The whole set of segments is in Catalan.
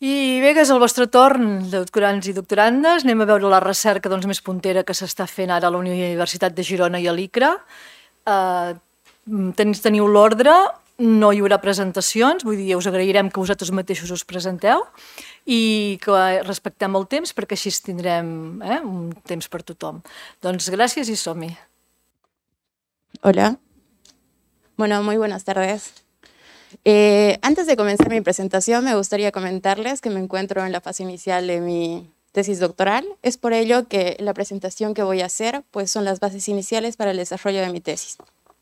I bé, que és el vostre torn, doctorants i doctorandes. Anem a veure la recerca més puntera que s'està fent ara a la Universitat de Girona i a l'ICRA. Teniu l'ordre, no hi haurà presentacions, vull dir, us agrairem que vosaltres mateixos us presenteu i que respectem el temps perquè així tindrem un temps per tothom. Doncs gràcies i som-hi. Hola. Bueno, muy buenas tardes. Antes de comenzar mi presentación, me gustaría comentarles que me encuentro en la fase inicial de mi tesis doctoral. Es por ello que la presentación que voy a hacer pues, son las bases iniciales para el desarrollo de mi tesis,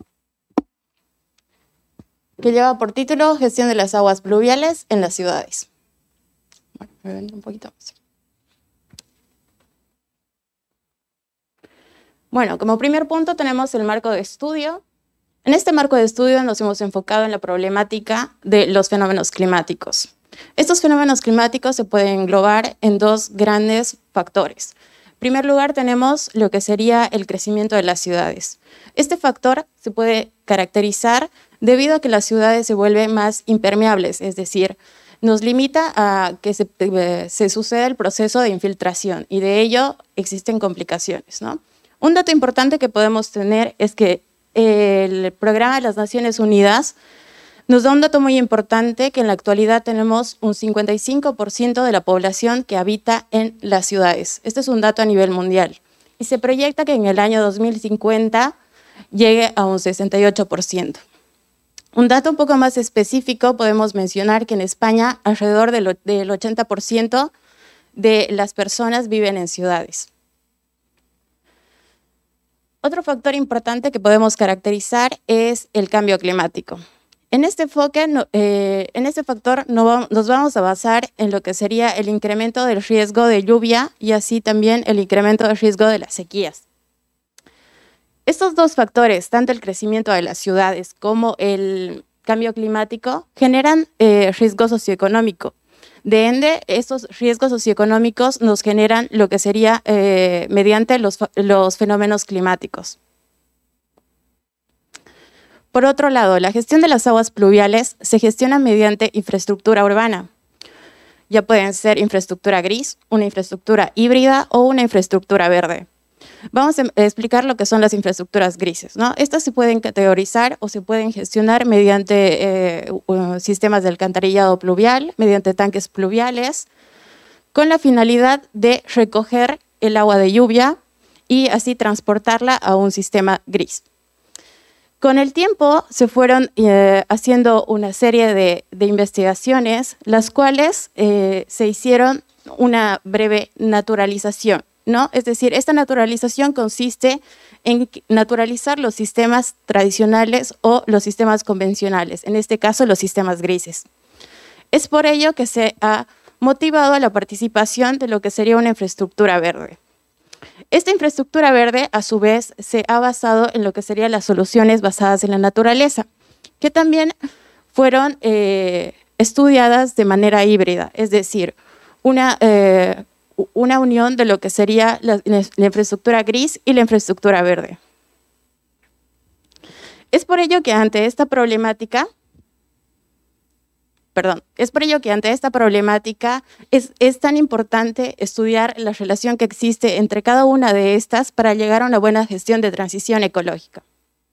que lleva por título Gestión de las aguas pluviales en las ciudades. Bueno, me ven un poquito más. Bueno, como primer punto tenemos el marco de estudio. En este marco de estudio nos hemos enfocado en la problemática de los fenómenos climáticos. Estos fenómenos climáticos se pueden englobar en dos grandes factores. En primer lugar, tenemos lo que sería el crecimiento de las ciudades. Este factor se puede caracterizar debido a que las ciudades se vuelven más impermeables, es decir, nos limita a que se suceda el proceso de infiltración y de ello existen complicaciones, ¿no? Un dato importante que podemos tener es que el Programa de las Naciones Unidas nos da un dato muy importante, que en la actualidad tenemos un 55% de la población que habita en las ciudades. Este es un dato a nivel mundial. Y se proyecta que en el año 2050 llegue a un 68%. Un dato un poco más específico, podemos mencionar que en España alrededor del 80% de las personas viven en ciudades. Otro factor importante que podemos caracterizar es el cambio climático. En este enfoque, en este factor nos vamos a basar en lo que sería el incremento del riesgo de lluvia y así también el incremento del riesgo de las sequías. Estos dos factores, tanto el crecimiento de las ciudades como el cambio climático, generan riesgo socioeconómico. De ende, estos riesgos socioeconómicos nos generan lo que sería mediante los fenómenos climáticos. Por otro lado, la gestión de las aguas pluviales se gestiona mediante infraestructura urbana. Ya pueden ser infraestructura gris, una infraestructura híbrida o una infraestructura verde. Vamos a explicar lo que son las infraestructuras grises, ¿no? Estas se pueden categorizar o se pueden gestionar mediante sistemas de alcantarillado pluvial, mediante tanques pluviales, con la finalidad de recoger el agua de lluvia y así transportarla a un sistema gris. Con el tiempo se fueron haciendo una serie de investigaciones, las cuales se hicieron una breve naturalización, ¿no? Es decir, esta naturalización consiste en naturalizar los sistemas tradicionales o los sistemas convencionales, en este caso los sistemas grises. Es por ello que se ha motivado a la participación de lo que sería una infraestructura verde. Esta infraestructura verde, a su vez, se ha basado en lo que serían las soluciones basadas en la naturaleza, que también fueron estudiadas de manera híbrida, es decir, una unión de lo que sería la infraestructura gris y la infraestructura verde. Es por ello que ante esta problemática, es tan importante estudiar la relación que existe entre cada una de estas para llegar a una buena gestión de transición ecológica.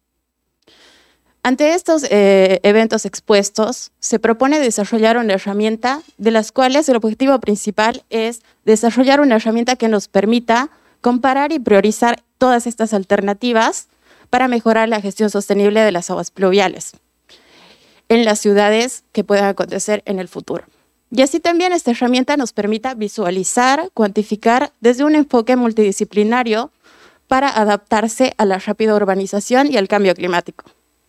Ante estos eventos expuestos, se propone desarrollar una herramienta de las cuales el objetivo principal es desarrollar una herramienta que nos permita comparar y priorizar todas estas alternativas para mejorar la gestión sostenible de las aguas pluviales en las ciudades que puedan acontecer en el futuro. Y así también esta herramienta nos permita visualizar, cuantificar desde un enfoque multidisciplinario para adaptarse a la rápida urbanización y al cambio climático.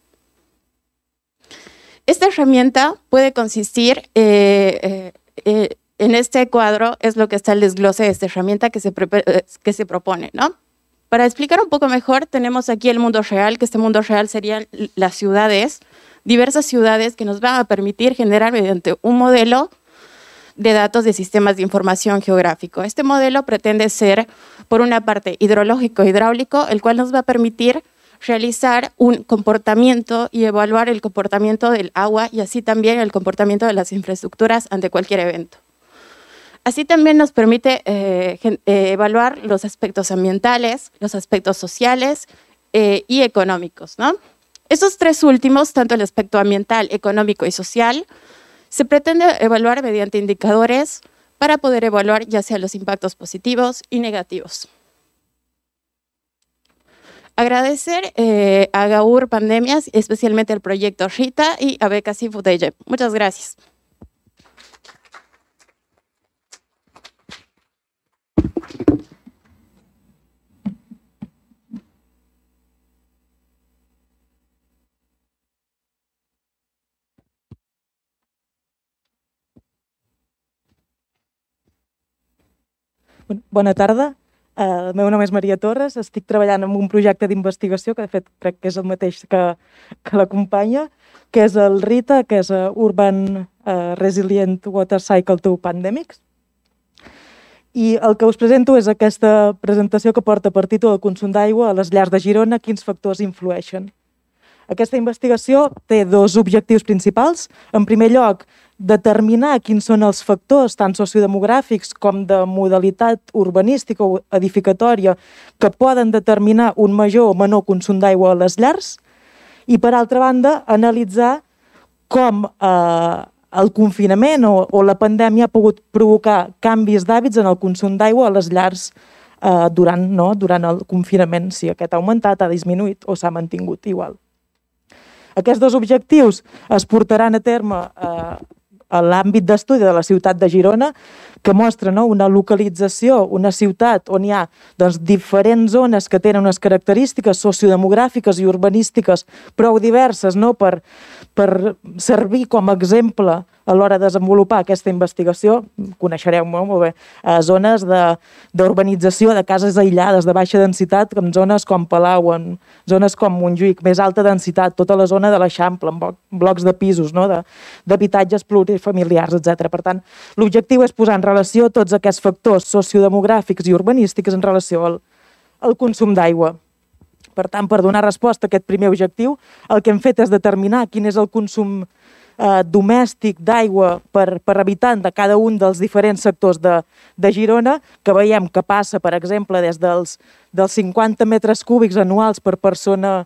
Esta herramienta puede consistir, en este cuadro es lo que está el desglose de esta herramienta que se propone, ¿no? Para explicar un poco mejor, tenemos aquí el mundo real, que este mundo real serían las ciudades, diversas ciudades que nos van a permitir generar mediante un modelo de datos de sistemas de información geográfico. Este modelo pretende ser, por una parte, hidrológico-hidráulico, el cual nos va a permitir realizar un comportamiento y evaluar el comportamiento del agua y así también el comportamiento de las infraestructuras ante cualquier evento. Así también nos permite evaluar los aspectos ambientales, los aspectos sociales y económicos, ¿no? Estos tres últimos, tanto el aspecto ambiental, económico y social, se pretende evaluar mediante indicadores para poder evaluar ya sea los impactos positivos y negativos. Agradecer a Gaur Pandemias, especialmente al proyecto RITA y a Beca Seafood. Muchas gracias. Bona tarda. El meu nom és Maria Torres, estic treballant en un projecte d'investigació, que de fet crec que és el mateix que l'acompanya, que és el RITA, que és Urban Resilient Water Cycle to Pandemics. I el que us presento és aquesta presentació que porta per títol el consum d'aigua a les llars de Girona, quins factors influeixen. Aquesta investigació té dos objectius principals. En primer lloc, determinar quins són els factors, tant sociodemogràfics com de modalitat urbanística o edificatòria, que poden determinar un major o menor consum d'aigua a les llars. I, per altra banda, analitzar com el confinament o la pandèmia ha pogut provocar canvis d'hàbits en el consum d'aigua a les llars durant el confinament, si aquest ha augmentat, ha disminuït o s'ha mantingut igual. Aquests dos objectius es portaran a terme a l'àmbit d'estudi de la ciutat de Girona, que mostra una localització, una ciutat on hi ha diferents zones que tenen unes característiques sociodemogràfiques i urbanístiques prou diverses per servir com a exemple a l'hora de desenvolupar aquesta investigació. Coneixereu molt bé zones d'urbanització, de cases aïllades, de baixa densitat, en zones com Palau, en zones com Montjuïc, més alta densitat, tota la zona de l'Eixample, amb blocs de pisos, d'habitatges plurifamiliars, etc. Per tant, l'objectiu és posar en relació tots aquests factors sociodemogràfics i urbanístics en relació al consum d'aigua. Per tant, per donar resposta a aquest primer objectiu, el que hem fet és determinar quin és el consum domèstic d'aigua per habitant de cada un dels diferents sectors de Girona, que veiem que passa, per exemple, des dels 50 metres cúbics anuals per persona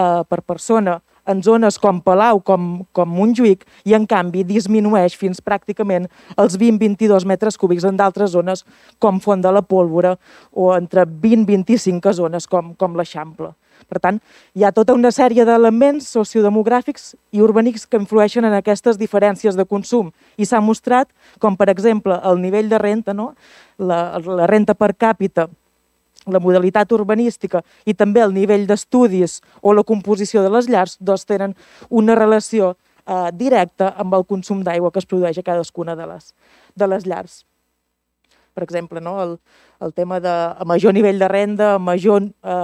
en zones com Palau, com Montjuïc, i en canvi disminueix fins pràcticament els 20-22 metres cúbics en d'altres zones com Font de la Pólvora o entre 20-25 zones com l'Eixample. Per tant, hi ha tota una sèrie d'elements sociodemogràfics i urbànics que influeixen en aquestes diferències de consum i s'ha mostrat com, per exemple, el nivell de renta, la renta per càpita, la modalitat urbanística i també el nivell d'estudis o la composició de les llars, tenen una relació directa amb el consum d'aigua que es produeix a cadascuna de les llars. Per exemple, el tema de major nivell de renda, major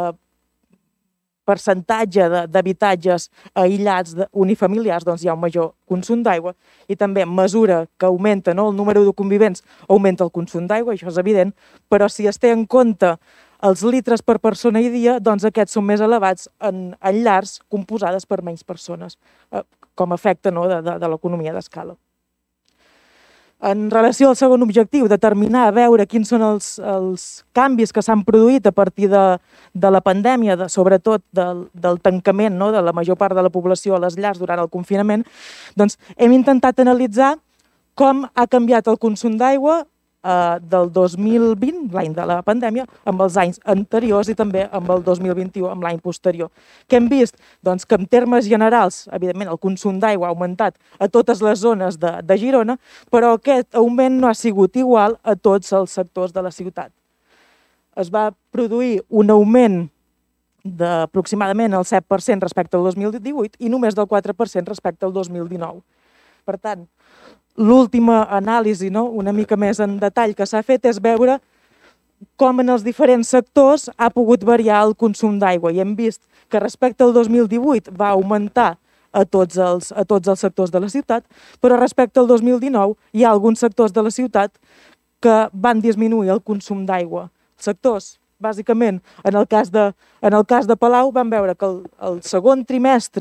percentatge d'habitatges aïllats unifamiliars, hi ha un major consum d'aigua i també a mesura que augmenta el número de convivents, augmenta el consum d'aigua, això és evident, però si es té en compte els litres per persona i dia, aquests són més elevats en llars composades per menys persones, com a efecte de l'economia d'escala. En relació al segon objectiu, determinar, veure quins són els canvis que s'han produït a partir de la pandèmia, sobretot del tancament de la major part de la població a les llars durant el confinament, hem intentat analitzar com ha canviat el consum d'aigua del 2020, l'any de la pandèmia, amb els anys anteriors i també amb el 2021, amb l'any posterior. Què hem vist? Que en termes generals, evidentment, el consum d'aigua ha augmentat a totes les zones de Girona, però aquest augment no ha sigut igual a tots els sectors de la ciutat. Es va produir un augment d'aproximadament el 7% respecte al 2018 i només del 4% respecte al 2019. Per tant, l'última anàlisi, una mica més en detall que s'ha fet, és veure com en els diferents sectors ha pogut variar el consum d'aigua. I hem vist que respecte al 2018 va augmentar a tots els sectors de la ciutat, però respecte al 2019 hi ha alguns sectors de la ciutat que van disminuir el consum d'aigua. Els sectors, bàsicament, en el cas de Palau, vam veure que el segon trimestre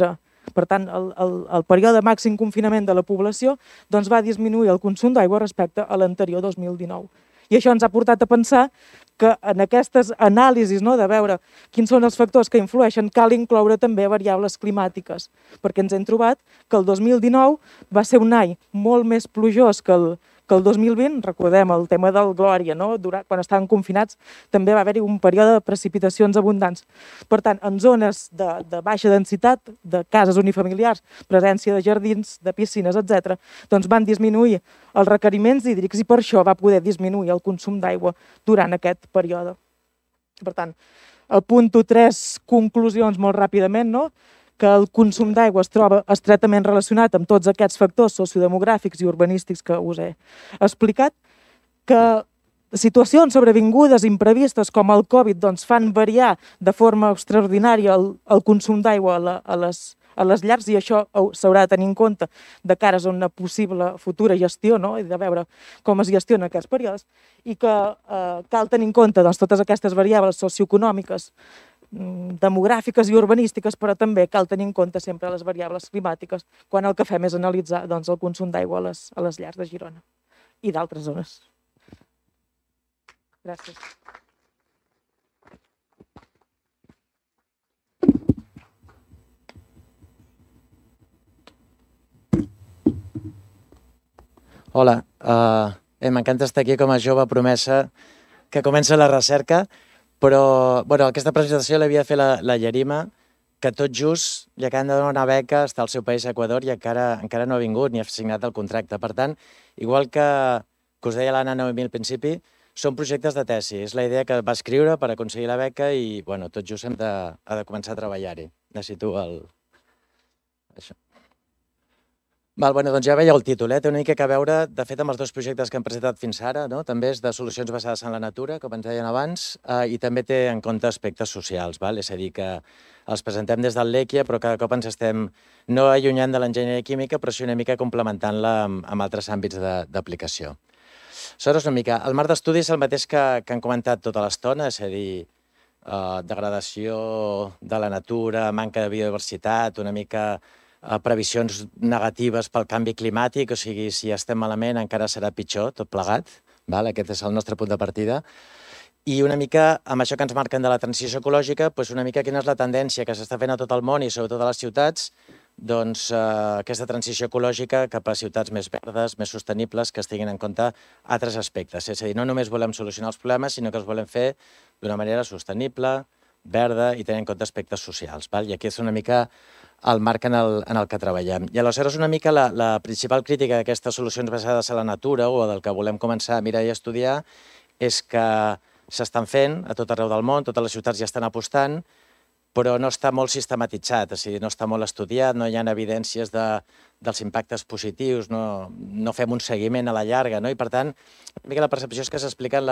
Per tant, el període màxim confinament de la població doncs, va disminuir el consum d'aigua respecte a l'anterior 2019. I això ens ha portat a pensar que en aquestes anàlisis de veure quins són els factors que influeixen cal incloure també variables climàtiques, perquè ens hem trobat que el 2019 va ser un any molt més plujós que el 2020, recordem el tema del Glòria, quan estaven confinats també va haver-hi un període de precipitacions abundants. Per tant, en zones de baixa densitat, de cases unifamiliars, presència de jardins, de piscines, etc., doncs van disminuir els requeriments hídrics i per això va poder disminuir el consum d'aigua durant aquest període. Per tant, apunto 3 conclusions molt ràpidament, que el consum d'aigua es troba estretament relacionat amb tots aquests factors sociodemogràfics i urbanístics que us he explicat, que situacions sobrevingudes imprevistes com el Covid doncs, fan variar de forma extraordinària el consum d'aigua a les llars i això s'haurà de tenir en compte de cara a una possible futura gestió i de veure com es gestiona aquests períodes i que cal tenir en compte doncs, totes aquestes variables socioeconòmiques demogràfiques i urbanístiques, però també cal tenir en compte sempre les variables climàtiques quan el que fem és analitzar doncs, el consum d'aigua a les llars de Girona i d'altres zones. Gràcies. Hola, m'encanta estar aquí com a jove promesa que comença la recerca, però aquesta presentació l'havia de fer la Yarima, que tot just li acaben de donar una beca, està al seu país, a Equador, i encara no ha vingut ni ha signat el contracte. Per tant, igual que us deia l'Anna Noemí al principi, són projectes de tesi. És la idea que va escriure per aconseguir la beca i tot just hem de començar a treballar-hi. Necessito això. Doncs ja veieu el títol, té una mica a veure, de fet, amb els 2 projectes que hem presentat fins ara, també és de solucions basades en la natura, com ens deien abans, i també té en compte aspectes socials, és a dir, que els presentem des del Lèquia, però cada cop ens estem no allunyant de l'enginyeria química, però sí una mica complementant-la amb altres àmbits d'aplicació. Aleshores, una mica, el marc d'estudi és el mateix que han comentat tota l'estona, és a dir, degradació de la natura, manca de biodiversitat, una mica previsions negatives pel canvi climàtic, o sigui, si estem malament encara serà pitjor, tot plegat, aquest és el nostre punt de partida. I una mica, amb això que ens marquen de la transició ecològica, una mica quina és la tendència que s'està fent a tot el món i sobretot a les ciutats, doncs aquesta transició ecològica cap a ciutats més verdes, més sostenibles, que es tinguin en compte altres aspectes. És a dir, no només volem solucionar els problemes, sinó que els volem fer d'una manera sostenible, verda i tenint en compte aspectes socials. I aquí és una mica el marc en el que treballem. I aleshores una mica la principal crítica d'aquestes solucions basades en la natura o del que volem començar a mirar i estudiar és que s'estan fent a tot arreu del món, totes les ciutats ja estan apostant, però no està molt sistematitzat, és a dir, no està molt estudiat, no hi ha evidències dels impactes positius, no fem un seguiment a la llarga, i per tant, una mica la percepció és que s'expliquen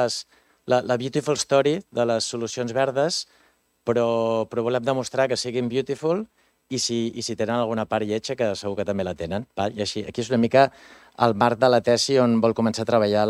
la beautiful story de les solucions verdes, però volem demostrar que siguin beautiful i si tenen alguna part lletja, que segur que també la tenen. I així, aquí és una mica el marc de la tesi on vol començar a treballar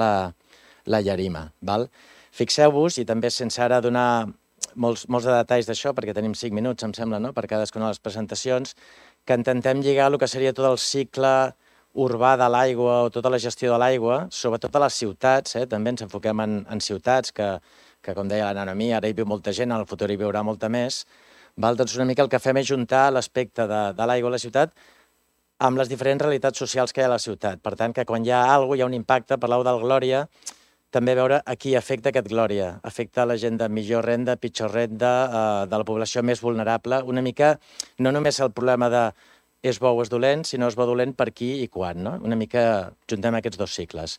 la Yarima. Fixeu-vos, i també sense ara donar molts de detalls d'això, perquè tenim 5 minuts, em sembla, per cadascuna de les presentacions, que intentem lligar el que seria tot el cicle urbà de l'aigua o tota la gestió de l'aigua, sobretot a les ciutats, també ens enfoquem en ciutats, que com deia l'Anna Noemí, ara hi viu molta gent, en el futur hi viurà molta més. Doncs una mica el que fem és juntar l'aspecte de l'aigua a la ciutat amb les diferents realitats socials que hi ha a la ciutat. Per tant, que quan hi ha alguna cosa, hi ha un impacte, parleu del Glòria, també veure a qui afecta aquest Glòria. Afecta la gent de millor renda, pitjor renda, de la població més vulnerable. Una mica, no només el problema de és bo o és dolent, sinó és bo o dolent per qui i quan. Una mica juntem aquests 2 cicles.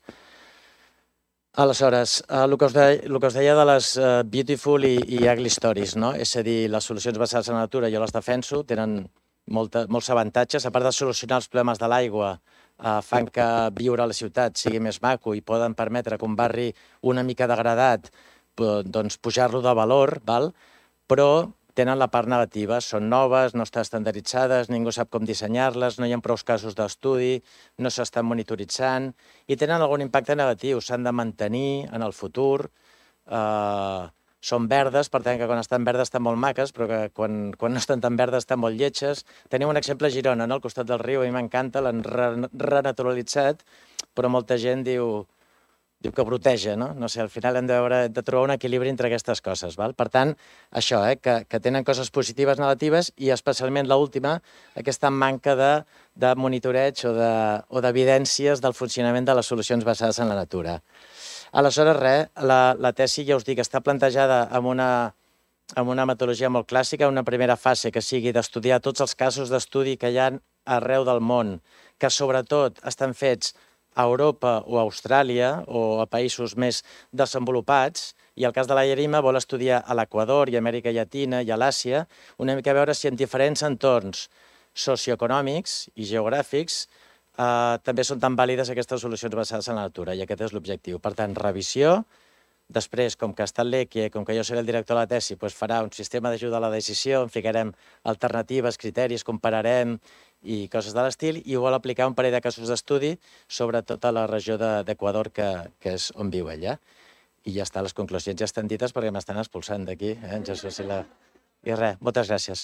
Aleshores, el que us deia de les beautiful i ugly stories, és a dir, les solucions basades en la natura jo les defenso, tenen molts avantatges, a part de solucionar els problemes de l'aigua, fan que viure a la ciutat sigui més maco i poden permetre que un barri una mica degradat pujar-lo de valor, però tenen la part negativa, són noves, no estan estandarditzades, ningú sap com dissenyar-les, no hi ha prou casos d'estudi, no s'estan monitoritzant i tenen algun impacte negatiu, s'han de mantenir en el futur, són verdes, per tant que quan estan verdes estan molt maques, però que quan no estan tan verdes estan molt lletges. Tenim un exemple a Girona, no? Al costat del riu, a mi m'encanta, l'han renaturalitzat, però molta gent diu que proteja, no? No sé, al final hem de trobar un equilibri entre aquestes coses, val? Per tant, això, que tenen coses positives, negatives, i especialment l'última, aquesta manca de monitoreig o d'evidències del funcionament de les solucions basades en la natura. Aleshores, res, la tesi, ja us dic, està plantejada amb una metodologia molt clàssica, una primera fase que sigui d'estudiar tots els casos d'estudi que hi ha arreu del món, que sobretot estan fets a Europa o a Austràlia o a països més desenvolupats, i el cas de la Yerima vol estudiar a l'Equador i a Amèrica Llatina i a l'Àsia, una mica a veure si en diferents entorns socioeconòmics i geogràfics també són tan vàlides aquestes solucions basades en la natura, i aquest és l'objectiu. Per tant, revisió. Després, com que està el l'EQIE, com que jo seré el director de la tesi, farà un sistema d'ajuda a la decisió, en ficarem alternatives, criteris, compararem i coses de l'estil, i vol aplicar un parell de casos d'estudi sobre tota la regió d'Equador, que és on viu ella. I ja està, les conclusions ja estan dites perquè m'estan expulsant d'aquí, en Jesús i la... I res, moltes gràcies.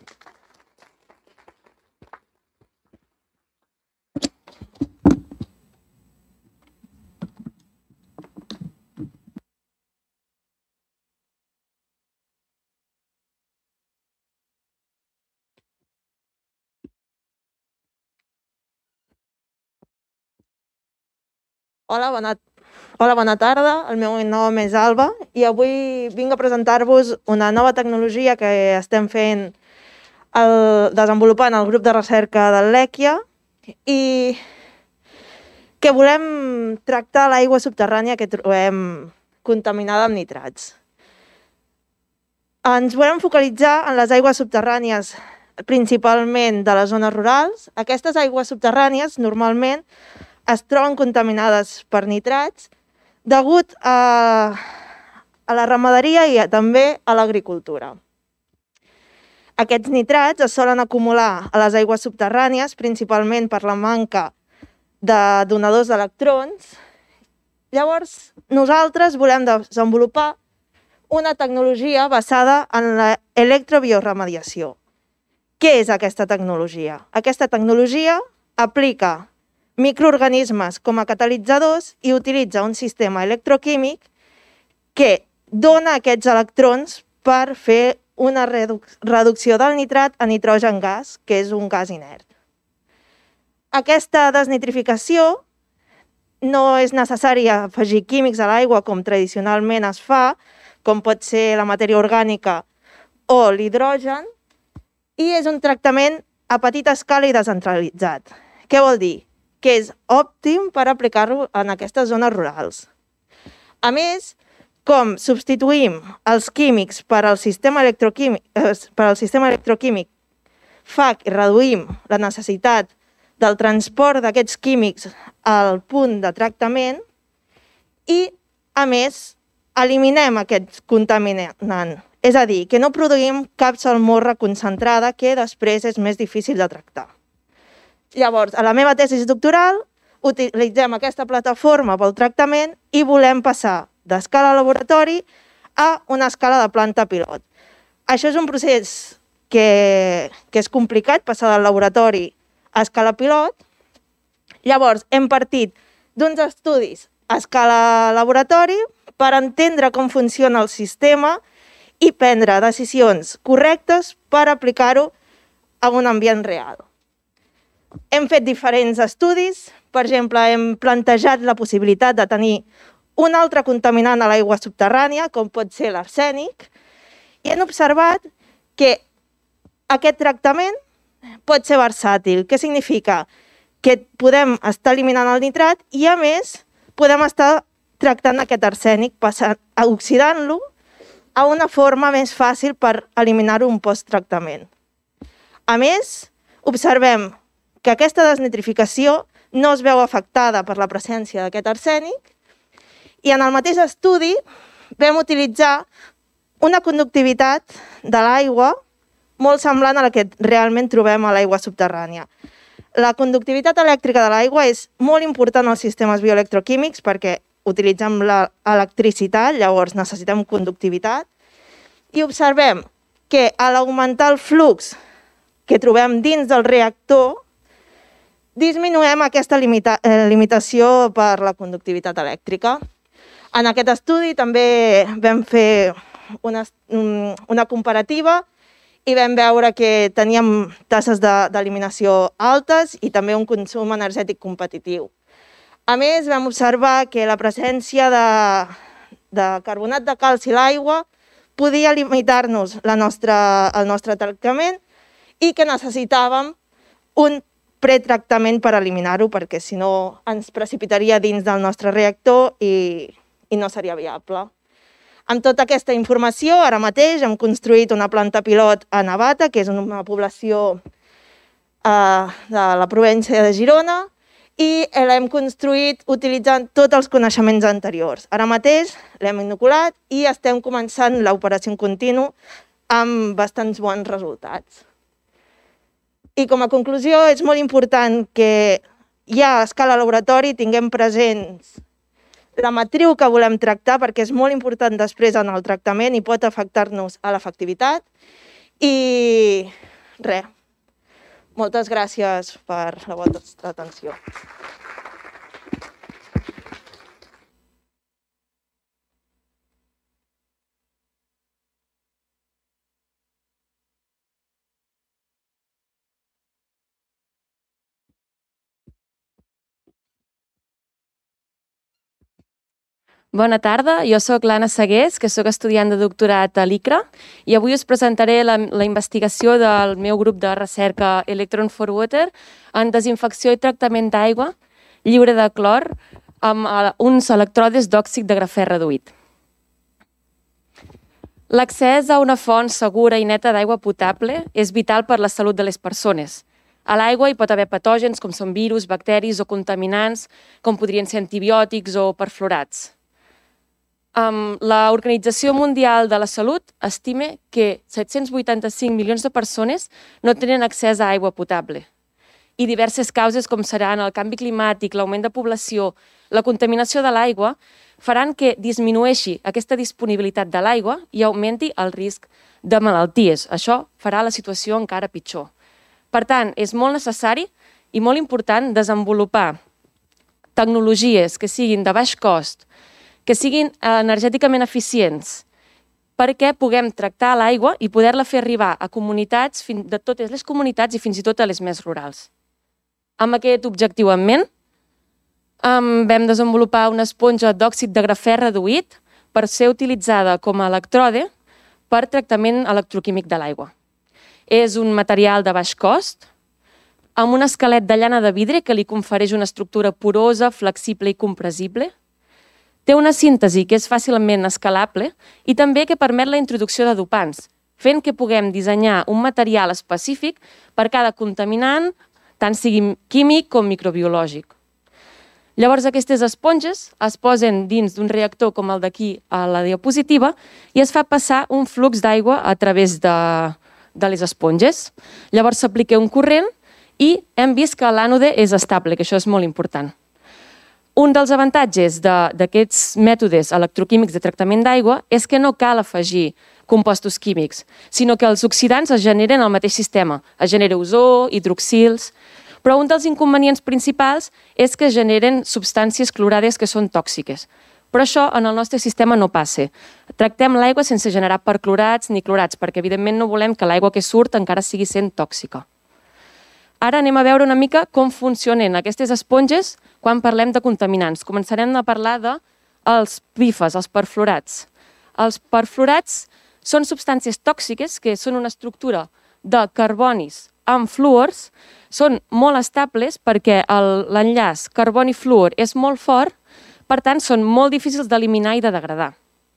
Hola, bona tarda. El meu nom és Alba i avui vinc a presentar-vos una nova tecnologia que estem desenvolupant el grup de recerca del l'EQIE i que volem tractar l'aigua subterrània que trobem contaminada amb nitrats. Ens volem focalitzar en les aigües subterrànies principalment de les zones rurals. Aquestes aigües subterrànies normalment es troben contaminades per nitrats degut a la ramaderia i també a l'agricultura. Aquests nitrats es solen acumular a les aigües subterrànies principalment per la manca de donadors d'electrons. Llavors, nosaltres volem desenvolupar una tecnologia basada en l'electrobioremediació. Què és aquesta tecnologia? Aquesta tecnologia aplica microorganismes com a catalitzadors i utilitza un sistema electroquímic que dona aquests electrons per fer una reducció del nitrat a nitrogen gas, que és un gas inert. Aquesta desnitrificació no és necessari afegir químics a l'aigua com tradicionalment es fa, com pot ser la matèria orgànica o l'hidrogen, i és un tractament a petita escala i descentralitzat. Què vol dir? Que és òptim per aplicar-lo en aquestes zones rurals. A més, com substituïm els químics per al sistema electroquímic, fa que reduïm la necessitat del transport d'aquests químics al punt de tractament i, a més, eliminem aquest contaminant. És a dir, que no produïm cap salmorra concentrada que després és més difícil de tractar. Llavors, a la meva tesi doctoral utilitzem aquesta plataforma pel tractament i volem passar d'escala laboratori a una escala de planta pilot. Això és un procés que és complicat, passar del laboratori a escala pilot. Llavors, hem partit d'uns estudis a escala laboratori per entendre com funciona el sistema i prendre decisions correctes per aplicar-ho a un ambient real. Hem fet diferents estudis, per exemple, hem plantejat la possibilitat de tenir un altre contaminant a l'aigua subterrània, com pot ser l'arsènic, i hem observat que aquest tractament pot ser versàtil. Què significa? Que podem estar eliminant el nitrat i, a més, podem estar tractant aquest arsènic, oxidant-lo a una forma més fàcil per eliminar-ho en posttractament. A més, observem que aquesta desnitrificació no es veu afectada per la presència d'aquest arsènic i en el mateix estudi vam utilitzar una conductivitat de l'aigua molt semblant a la que realment trobem a l'aigua subterrània. La conductivitat elèctrica de l'aigua és molt important als sistemes bioelectroquímics perquè utilitzem l'electricitat, llavors necessitem conductivitat, i observem que a l'augmentar el flux que trobem dins del reactor, disminuïm aquesta limitació per la conductivitat elèctrica. En aquest estudi també vam fer una comparativa i vam veure que teníem tasses d'eliminació altes i també un consum energètic competitiu. A més, vam observar que la presència de carbonat de calci a l'aigua podia limitar-nos el nostre tractament i que necessitàvem un pretractament per eliminar-ho, perquè si no ens precipitaria dins del nostre reactor i no seria viable. Amb tota aquesta informació, ara mateix hem construït una planta pilot a Navata, que és una població de la província de Girona, i l'hem construït utilitzant tots els coneixements anteriors. Ara mateix l'hem inoculat i estem començant l'operació en continu amb bastants bons resultats. I com a conclusió, és molt important que ja a escala laboratori tinguem presents la matriu que volem tractar, perquè és molt important després en el tractament i pot afectar-nos a l'efectivitat. I res, moltes gràcies per la vostra atenció. Bona tarda, jo sóc l'Anna Segués, que sóc estudiant de doctorat a l'ICRA i avui us presentaré la investigació del meu grup de recerca Electron for Water en desinfecció i tractament d'aigua lliure de clor amb uns electrodes d'òxid de grafè reduït. L'accés a una font segura i neta d'aigua potable és vital per la salut de les persones. A l'aigua hi pot haver patògens com són virus, bacteris o contaminants, com podrien ser antibiòtics o perfluorats. L'Organització Mundial de la Salut estima que 785 milions de persones no tenen accés a aigua potable. I diverses causes com seran el canvi climàtic, l'augment de població, la contaminació de l'aigua, faran que disminueixi aquesta disponibilitat de l'aigua i augmenti el risc de malalties. Això farà la situació encara pitjor. Per tant, és molt necessari i molt important desenvolupar tecnologies que siguin de baix cost, que siguin energèticament eficients, perquè puguem tractar l'aigua i poder-la fer arribar a comunitats, de totes les comunitats i fins i tot a les més rurals. Amb aquest objectiu en ment, vam desenvolupar una esponja d'òxid de grafè reduït per ser utilitzada com a electrode per tractament electroquímic de l'aigua. És un material de baix cost, amb un esquelet de llana de vidre que li confereix una estructura porosa, flexible i compressible. Té una síntesi que és fàcilment escalable i també que permet la introducció de dopants, fent que puguem dissenyar un material específic per cada contaminant, tant sigui químic com microbiològic. Llavors aquestes esponges es posen dins d'un reactor com el d'aquí a la diapositiva i es fa passar un flux d'aigua a través de les esponges. Llavors s'aplica un corrent i hem vist que l'ànode és estable, que això és molt important. Un dels avantatges d'aquests mètodes electroquímics de tractament d'aigua és que no cal afegir compostos químics, sinó que els oxidants es generen al mateix sistema. Es genera ozó, hidroxils, però un dels inconvenients principals és que generen substàncies clorades que són tòxiques. Però això en el nostre sistema no passa. Tractem l'aigua sense generar perclorats ni clorats, perquè evidentment no volem que l'aigua que surt encara sigui sent tòxica. Ara anem a veure una mica com funcionen aquestes esponges quan parlem de contaminants. Començarem a parlar dels PFAS, els perfluorats. Els perfluorats són substàncies tòxiques que són una estructura de carbonis amb fluors, són molt estables perquè l'enllaç carboni-fluor és molt fort, per tant són molt difícils d'eliminar i de degradar.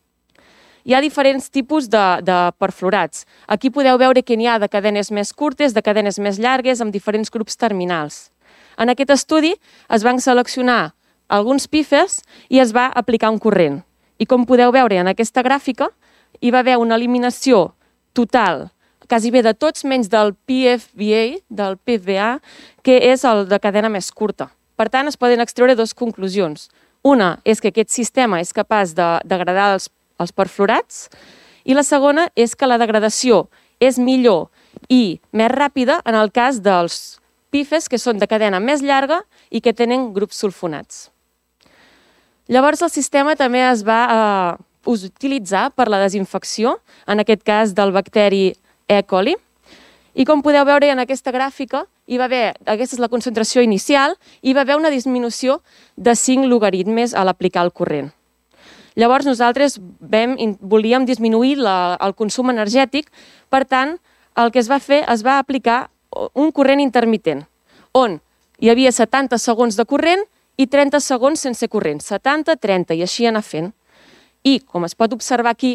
Hi ha diferents tipus de perfluorats. Aquí podeu veure que n'hi ha de cadenes més curtes, de cadenes més llargues, amb diferents grups terminals. En aquest estudi es van seleccionar alguns PFAS i es va aplicar un corrent. I com podeu veure en aquesta gràfica, hi va haver una eliminació total, quasi bé de tots, menys del PFBA, que és el de cadena més curta. Per tant, es poden extreure dues conclusions. Una és que aquest sistema és capaç de degradar els perfluorats i la segona és que la degradació és millor i més ràpida en el cas dels PIFES que són de cadena més llarga i que tenen grups sulfonats. Llavors el sistema també es va utilitzar per la desinfecció, en aquest cas del bacteri E. coli, i com podeu veure en aquesta gràfica, aquesta és la concentració inicial, hi va haver una disminució de 5 logaritmes a l'aplicar el corrent. Llavors nosaltres volíem disminuir el consum energètic, per tant el que es va fer es va aplicar un corrent intermitent, on hi havia 70 segons de corrent i 30 segons sense corrent, 70, 30 i així anar fent. I com es pot observar aquí,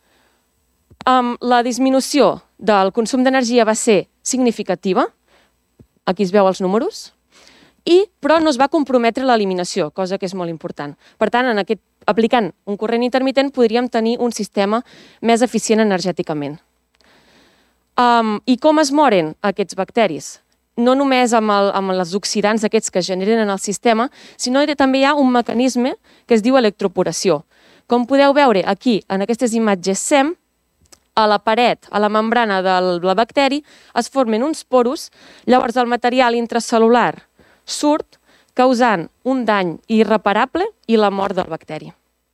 la disminució del consum d'energia va ser significativa, aquí es veu els números, però no es va comprometre l'eliminació, cosa que és molt important. Per tant, aplicant un corrent intermitent podríem tenir un sistema més eficient energèticament. I com es moren aquests bacteris? No només amb els oxidants aquests que es generen en el sistema, sinó que també hi ha un mecanisme que es diu electroporació. Com podeu veure aquí, en aquestes imatges SEM, a la paret, a la membrana del bacteri, es formen uns poros, llavors el material intracel·lular surt causant un dany irreparable i la mort del bacteri.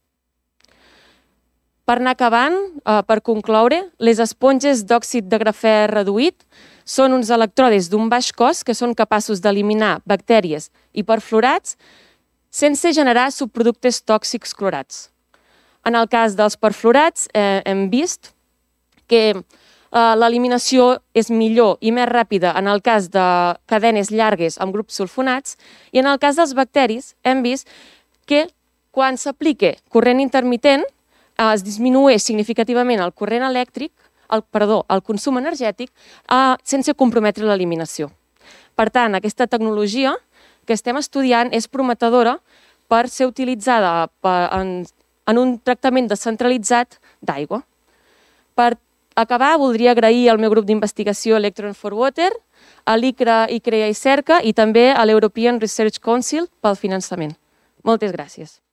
Per anar acabant, per concloure, les esponges d'òxid de grafè reduït són uns electrodes d'un baix cost que són capaços d'eliminar bactèries i perfluorats sense generar subproductes tòxics clorats. En el cas dels perfluorats hem vist que l'eliminació és millor i més ràpida en el cas de cadenes llargues amb grups sulfonats i en el cas dels bacteris hem vist que quan s'aplica corrent intermitent es disminueix significativament el corrent elèctric, el consum energètic, sense comprometre l'eliminació. Per tant, aquesta tecnologia que estem estudiant és prometedora per ser utilitzada en un tractament descentralitzat d'aigua. Per acabar, voldria agrair al meu grup d'investigació Electron for Water, a l'ICRA, ICREA i CERCA i també a l'European Research Council pel finançament. Moltes gràcies.